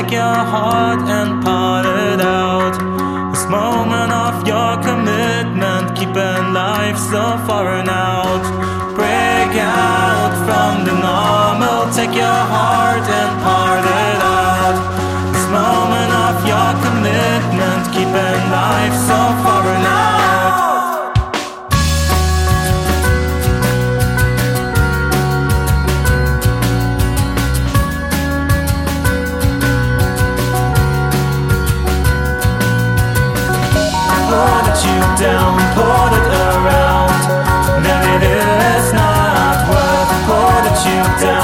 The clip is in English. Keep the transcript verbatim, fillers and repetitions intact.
take your heart and part it out. This moment of your commitment, keeping life so foreign out. Break out from the normal, take your heart and part it out. This moment of your commitment, keeping life so foreign out. You down, put it around. Maybe it is not worth. Put it you down.